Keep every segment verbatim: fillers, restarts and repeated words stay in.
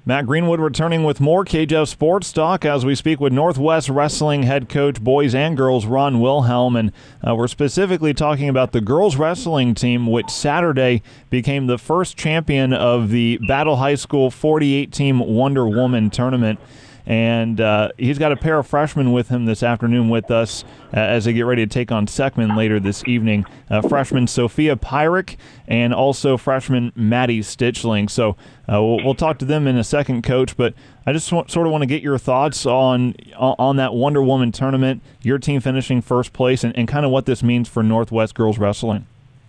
Matt Greenwood returning with more K J F Sports Talk as we speak with Northwest Wrestling head coach, boys and girls, Ron Wilhelm. And uh, we're specifically talking about the girls wrestling team, which Saturday became the first champion of the Battle High School forty-eight team Wonder Woman tournament. And uh, he's got a pair of freshmen with him this afternoon with us uh, as they get ready to take on Seckman later this evening. Uh, freshman Sophia Pyrick and also freshman Maddie Stitchling. So uh, we'll, we'll talk to them in a second, Coach. But I just want, sort of want to get your thoughts on on that Wonder Woman tournament, your team finishing first place, and, and kind of what this means for Northwest girls wrestling.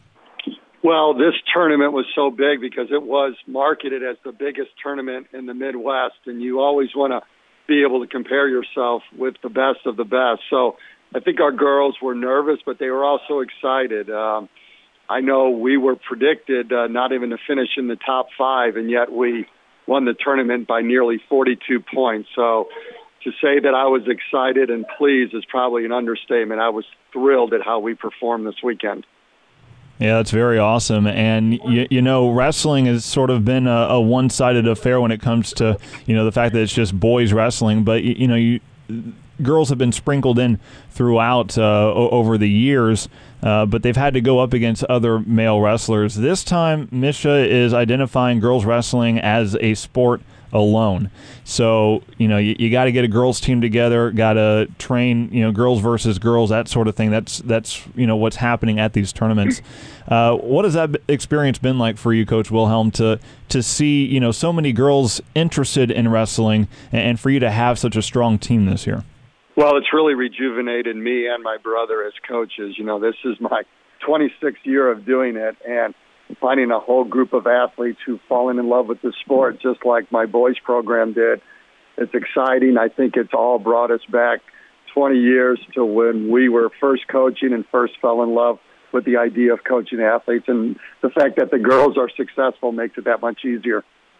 Well, this tournament was so big because it was marketed as the biggest tournament in the Midwest, and you always want to be able to compare yourself with the best of the best. So I think our girls were nervous, but they were also excited. Um, I know we were predicted uh, not even to finish in the top five, and yet we won the tournament by nearly forty-two points. So to say that I was excited and pleased is probably an understatement. I was thrilled at how we performed this weekend. Yeah, that's very awesome. And, you, you know, wrestling has sort of been a, a one-sided affair when it comes to, you know, the fact that it's just boys wrestling. But, you, you know, you, girls have been sprinkled in throughout uh, over the years, uh, but they've had to go up against other male wrestlers. This time, Misha is identifying girls wrestling as a sport alone. So, you know, you, you got to get a girls team together, got to train, you know, girls versus girls, that sort of thing. That's, that's you know, what's happening at these tournaments. Uh, what has that experience been like for you, Coach Wilhelm, to to see, you know, so many girls interested in wrestling and for you to have such a strong team this year? Well, it's really rejuvenated me and my brother as coaches. You know, this is my twenty-sixth year of doing it, and finding a whole group of athletes who've fallen in love with the sport, just like my boys program did. It's exciting. I think it's all brought us back twenty years to when we were first coaching and first fell in love with the idea of coaching athletes. And the fact that the girls are successful makes it that much easier.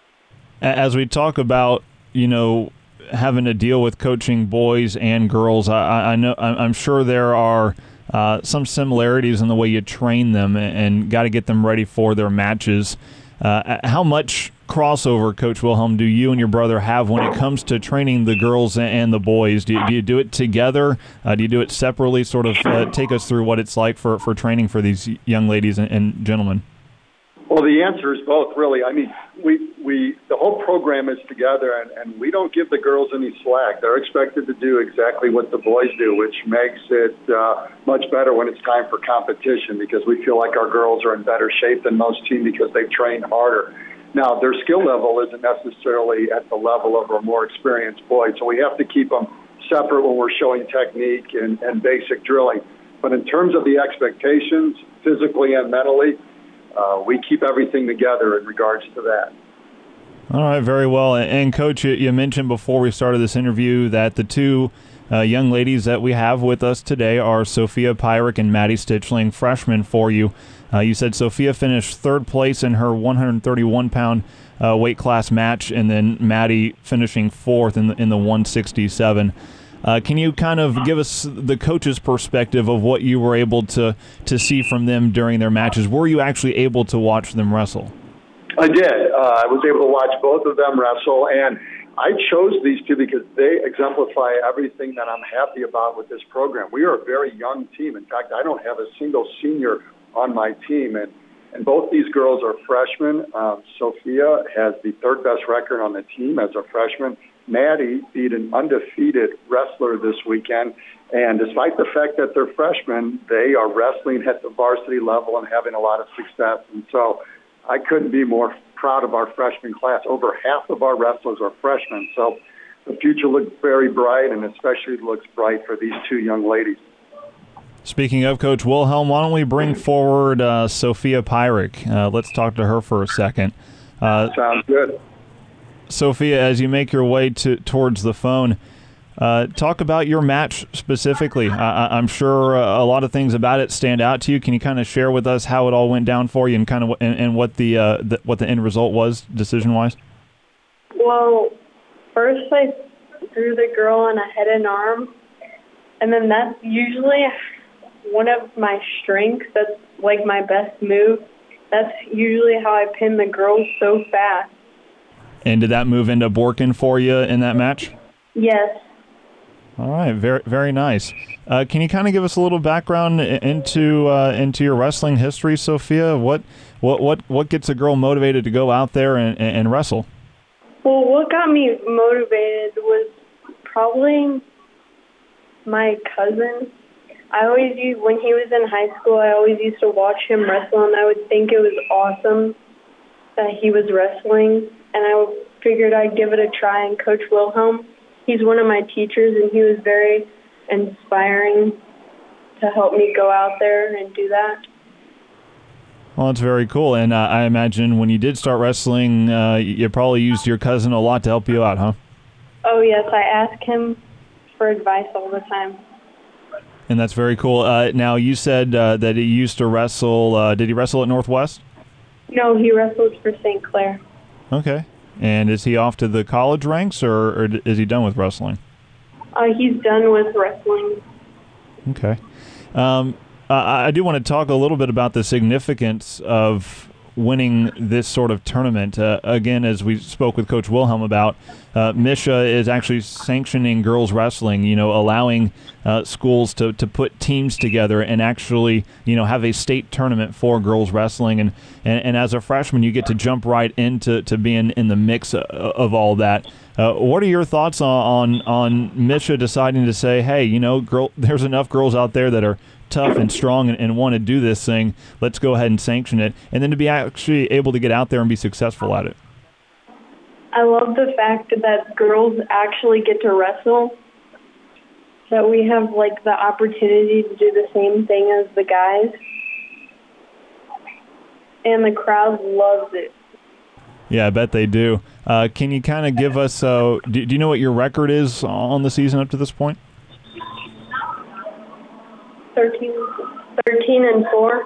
As we talk about, you know, having to deal with coaching boys and girls, I, I know, I'm sure there are Uh, some similarities in the way you train them and, and got to get them ready for their matches. Uh, how much crossover, Coach Wilhelm, do you and your brother have when it comes to training the girls and the boys? Do you do, you do it together? Uh, do you do it separately? Sort of uh, take us through what it's like for, for training for these young ladies and, and gentlemen. Well, the answer is both, really. I mean, we, we the whole program is together, and, and we don't give the girls any slack. They're expected to do exactly what the boys do, which makes it uh, much better when it's time for competition, because we feel like our girls are in better shape than most teams because they've trained harder. Now, their skill level isn't necessarily at the level of our more experienced boys, so we have to keep them separate when we're showing technique and, and basic drilling. But in terms of the expectations, physically and mentally, Uh, we keep everything together in regards to that. All right, very well. And, Coach, you, you mentioned before we started this interview that the two uh, young ladies that we have with us today are Sophia Pyrick and Maddie Stitchling, freshmen for you. Uh, you said Sophia finished third place in her one thirty-one pound uh, weight class match, and then Maddie finishing fourth in the, in the one sixty-seven. Uh, can you kind of give us the coach's perspective of what you were able to, to see from them during their matches? Were you actually able to watch them wrestle? I did. Uh, I was able to watch both of them wrestle, and I chose these two because they exemplify everything that I'm happy about with this program. We are a very young team. In fact, I don't have a single senior on my team, and, and both these girls are freshmen. Um, Sophia has the third best record on the team as a freshman. Maddie beat an undefeated wrestler this weekend, and despite the fact that they're freshmen, they are wrestling at the varsity level and having a lot of success. And so I couldn't be more proud of our freshman class. Over half of our wrestlers are freshmen, so the future looks very bright, and especially looks bright for these two young ladies. Speaking of, Coach Wilhelm, why don't we bring forward uh, Sophia Pyrick? Uh, let's talk to her for a second. Uh, Sounds good. Sophia, as you make your way to towards the phone, uh, talk about your match specifically. I, I'm sure a lot of things about it stand out to you. Can you kind of share with us how it all went down for you and kind of and, and what the, uh, the what the end result was decision-wise? Well, first I threw the girl on a head and arm, and then that's usually one of my strengths. That's like my best move. That's usually how I pin the girls so fast. And did that move end up working for you in that match? Yes. All right, very very nice. Uh, can you kind of give us a little background into uh, into your wrestling history, Sophia? What what what what gets a girl motivated to go out there and, and wrestle? Well, what got me motivated was probably my cousin. I always used, when he was in high school, I always used to watch him wrestle, and I would think it was awesome that he was wrestling, and I figured I'd give it a try. And Coach Wilhelm, he's one of my teachers, and he was very inspiring to help me go out there and do that. Well, that's very cool. And uh, I imagine when you did start wrestling, uh, you probably used your cousin a lot to help you out, huh? Oh, yes. I ask him for advice all the time. And that's very cool. Uh, now, you said uh, that he used to wrestle. Uh, did he wrestle at Northwest? No, he wrestled for Saint Clair. Okay. And is he off to the college ranks, or, or is he done with wrestling? Uh, he's done with wrestling. Okay. Um, I, I do want to talk a little bit about the significance of winning this sort of tournament. Uh, again, as we spoke with Coach Wilhelm about, uh, M S H A is actually sanctioning girls wrestling, you know, allowing uh, schools to, to put teams together and actually, you know, have a state tournament for girls wrestling. And, and, and as a freshman, you get to jump right into to being in the mix of, of all that. Uh, what are your thoughts on, on, on M S H A deciding to say, hey, you know, girl, there's enough girls out there that are tough and strong and, and want to do this thing, let's go ahead and sanction it, and then to be actually able to get out there and be successful at it? I love the fact that girls actually get to wrestle, that we have, like, the opportunity to do the same thing as the guys, and the crowd loves it. Yeah, I bet they do. Uh, can you kind of give us, uh, do, do you know what your record is on the season up to this point? thirteen, thirteen and four.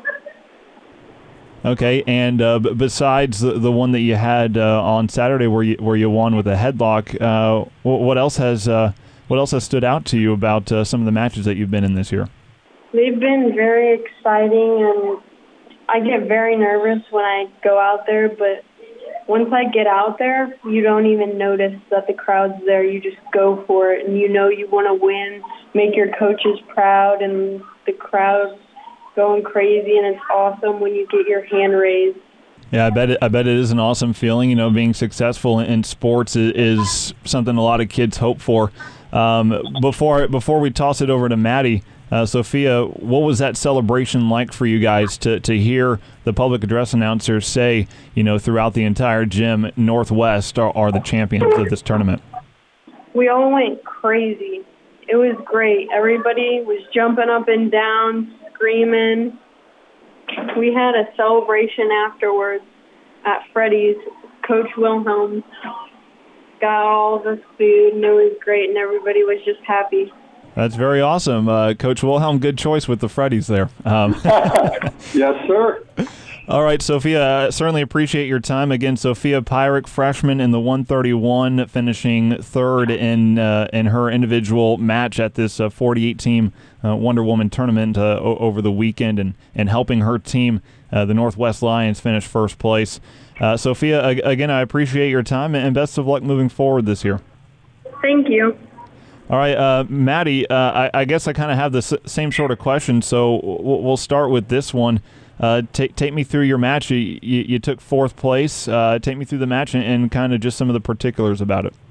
Okay, and uh, b- besides the, the one that you had uh, on Saturday, where you where you won with a headlock, uh, what, what else has uh, what else has stood out to you about uh, some of the matches that you've been in this year? They've been very exciting, and I get very nervous when I go out there. But once I get out there, you don't even notice that the crowd's there. You just go for it, and you know you want to win, make your coaches proud, and the crowd's going crazy, and it's awesome when you get your hand raised. Yeah, I bet it, I bet it is an awesome feeling. You know, being successful in sports is, is something a lot of kids hope for. Um, before before we toss it over to Maddie, uh, Sophia, what was that celebration like for you guys to to hear the public address announcer say, you know, throughout the entire gym, Northwest are, are the champions of this tournament? We all went crazy. It was great. Everybody was jumping up and down, screaming. We had a celebration afterwards at Freddy's. Coach Wilhelm got all the food, and it was great, and everybody was just happy. That's very awesome. Uh, Coach Wilhelm, good choice with the Freddy's there. Um, Yes, sir. All right, Sophia, uh, certainly appreciate your time. Again, Sophia Pyrick, freshman in the one thirty-one, finishing third in uh, in her individual match at this uh, forty-eight team uh, Wonder Woman tournament uh, o- over the weekend, and, and helping her team, uh, the Northwest Lions, finish first place. Uh, Sophia, ag- again, I appreciate your time, and best of luck moving forward this year. Thank you. All right, uh, Maddie, uh, I, I guess I kind of have the s- same sort of question, so w- we'll start with this one. Uh, take take me through your match. You, you, you took fourth place. Uh, take me through the match and, and kind of just some of the particulars about it.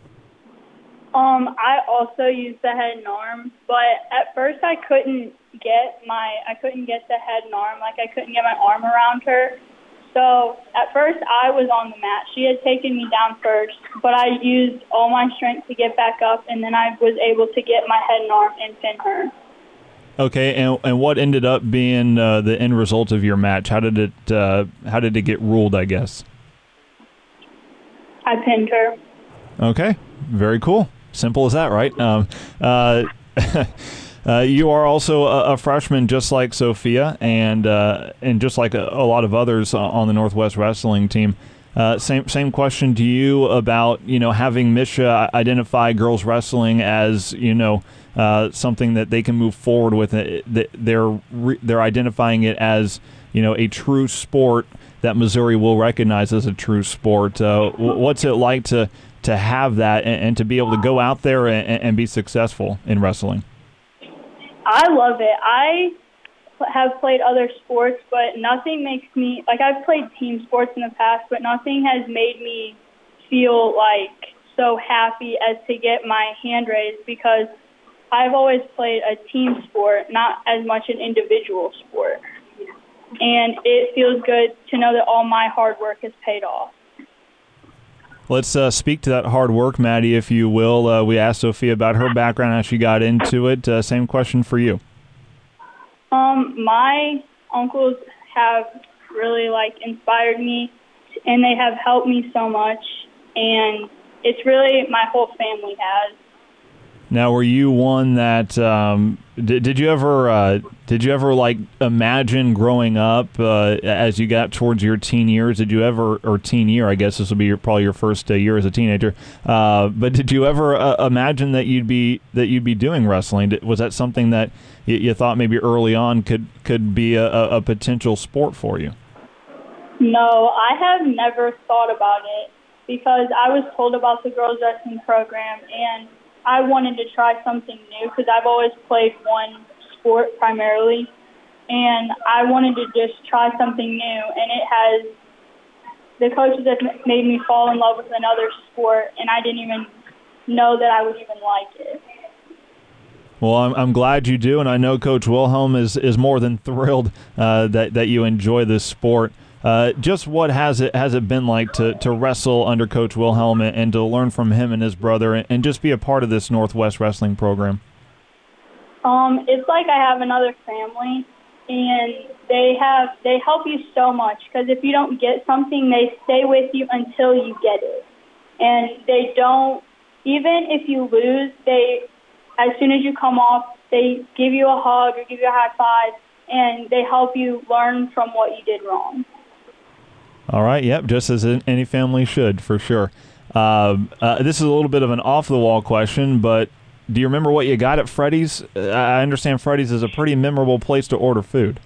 Um, I also used the head and arm, but at first I couldn't get my I couldn't get the head and arm, like I couldn't get my arm around her. So at first I was on the mat. She had taken me down first, but I used all my strength to get back up, and then I was able to get my head and arm and pin her. Okay, and and what ended up being uh, the end result of your match? How did it uh, how did it get ruled, I guess? I pinned her. Okay, very cool. Simple as that, right? Um, uh, uh, you are also a, a freshman, just like Sophia, and uh, and just like a, a lot of others on the Northwest wrestling team. Uh, same same question to you about, you know, having M S H A identify girls wrestling as, you know, uh, something that they can move forward with. It, they're they're identifying it as, you know, a true sport that Missouri will recognize as a true sport. Uh, what's it like to to have that and, and to be able to go out there and, and be successful in wrestling? I love it. I have played other sports, but nothing makes me, like I've played team sports in the past, but nothing has made me feel like so happy as to get my hand raised, because I've always played a team sport, not as much an individual sport. And it feels good to know that all my hard work has paid off. Let's uh, speak to that hard work, Maddie, if you will. Uh, we asked Sophia about her background, how she got into it. Uh, same question for you. Um, my uncles have really, like, inspired me, and they have helped me so much. And it's really my whole family has. Now, were you one that um, did, did you ever uh, did you ever like imagine growing up uh, as you got towards your teen years? Did you ever, or teen year? I guess this will be your, probably your first uh, year as a teenager. Uh, but did you ever uh, imagine that you'd be that you'd be doing wrestling? Was that something that you, you thought maybe early on could could be a, a potential sport for you? No, I have never thought about it, because I was told about the girls wrestling program, and I wanted to try something new because I've always played one sport primarily, and I wanted to just try something new. And it has, the coaches have made me fall in love with another sport, and I didn't even know that I would even like it. Well, I'm, I'm glad you do, and I know Coach Wilhelm is, is more than thrilled uh, that that you enjoy this sport. Uh, just what has it has it been like to, to wrestle under Coach Wilhelm and, and to learn from him and his brother and, and just be a part of this Northwest Wrestling program? Um, it's like I have another family, and they have they help you so much, because if you don't get something, they stay with you until you get it. And they don't, even if you lose, they, as soon as you come off, they give you a hug or give you a high five, and they help you learn from what you did wrong. All right, yep, just as any family should, for sure. Uh, uh, this is a little bit of an off-the-wall question, but do you remember what you got at Freddy's? Uh, I understand Freddy's is a pretty memorable place to order food.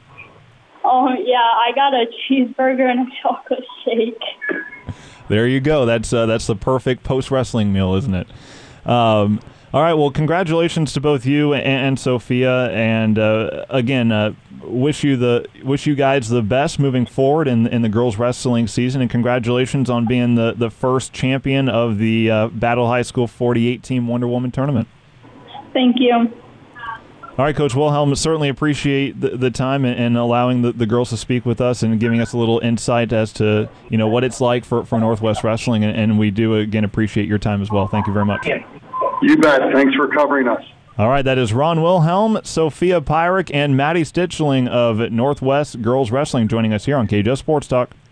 Oh, yeah, I got a cheeseburger and a chocolate shake. There you go. That's uh, that's the perfect post-wrestling meal, isn't it? Um, all right, well, congratulations to both you and, and Sophia, and uh, again, uh, wish you the wish you guys the best moving forward in in the girls wrestling season, and congratulations on being the, the first champion of the uh, Battle High School forty-eight team Wonder Woman tournament. Thank you. All right, Coach Wilhelm, certainly appreciate the, the time and, and allowing the, the girls to speak with us and giving us a little insight as to, you know, what it's like for, for Northwest Wrestling, and, and we do again appreciate your time as well. Thank you very much. You bet. Thanks for covering us. All right, that is Ron Wilhelm, Sophia Pyrick, and Maddie Stitchling of Northwest Girls Wrestling joining us here on K J Sports Talk.